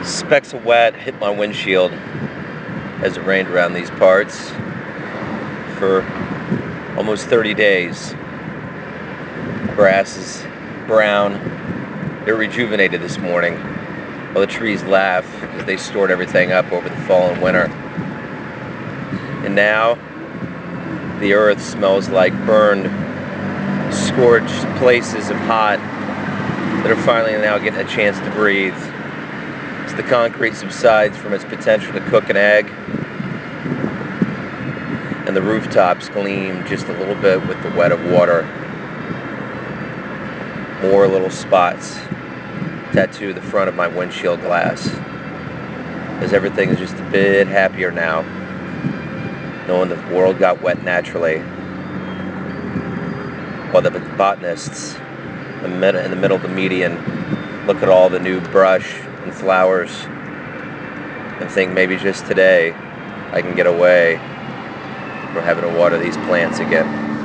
Specks of wet hit my windshield as it rained around these parts for almost 30 days. Grass is brown. It rejuvenated this morning while the trees laugh as they stored everything up over the fall and winter. And now the earth smells like burned, scorched places of hot that are finally now getting a chance to breathe. As the concrete subsides from its potential to cook an egg, and the rooftops gleam just a little bit with the wet of water. More little spots tattoo the front of my windshield glass, as everything is just a bit happier now, knowing the world got wet naturally, while the botanists in the middle of the median look at all the new brush and flowers and think maybe just today I can get away from having to water these plants again.